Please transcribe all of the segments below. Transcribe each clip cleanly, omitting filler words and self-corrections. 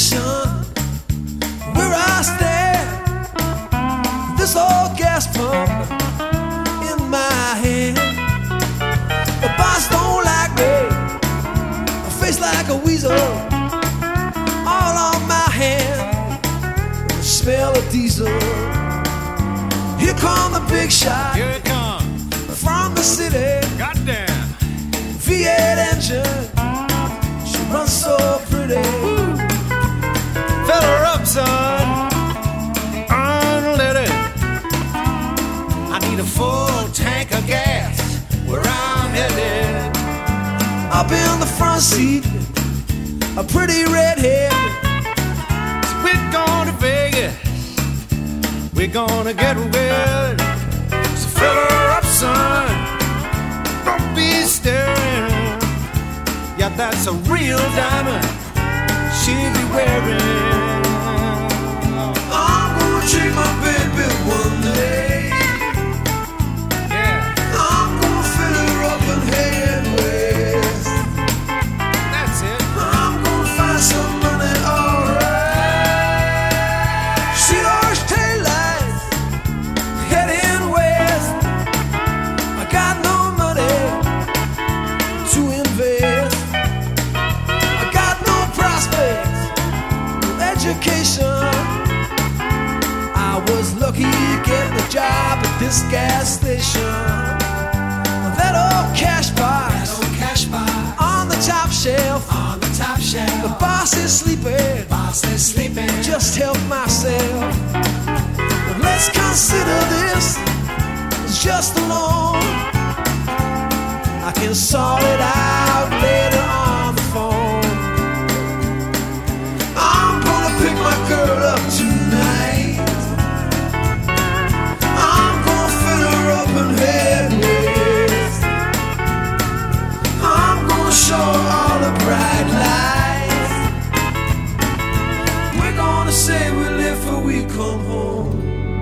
station where I stand, this old gas pump in my hand. The boss don't like me, a face like a weasel, all on my hand, the smell of diesel. Here come the big shot, here it comes, from the city. Goddamn V8 engine, she runs so pretty. Woo. Fill her up, son, unleaded. I need a full tank of gas where I'm headed. Up in the front seat, a pretty redhead. So we're going to Vegas, we're gonna get wet. So fill her up, son, don't be staring. Yeah, that's a real diamond she'll be wearing. I'm gonna take my baby one day. Yeah, I'm gonna fill her up and head west. that's it. I'm gonna find some money, alright. See those taillights heading west. I got no money to invest. I got no prospects, no education. I was lucky getting a job at this gas station. That old cash box on the top shelf. The boss is sleeping. Just help myself. But let's consider this as just a loan. I can sort it out later on the phone. I'm gonna pick my girl up tonight. I'm gonna fill her up and head west. I'm gonna show her all the bright lights. We're gonna say we live for we come home.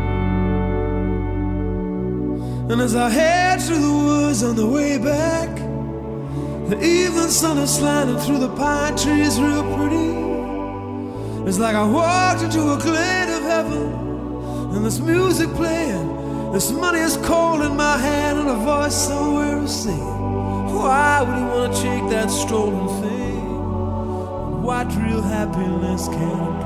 And as I head through the woods on the way back, the evening sun is sliding through the pine trees real pretty. It's like I walked into a glade of heaven, and this music playing, this money is cold in my hand, and a voice somewhere is singing, why would you want to take that stolen thing? What real happiness can it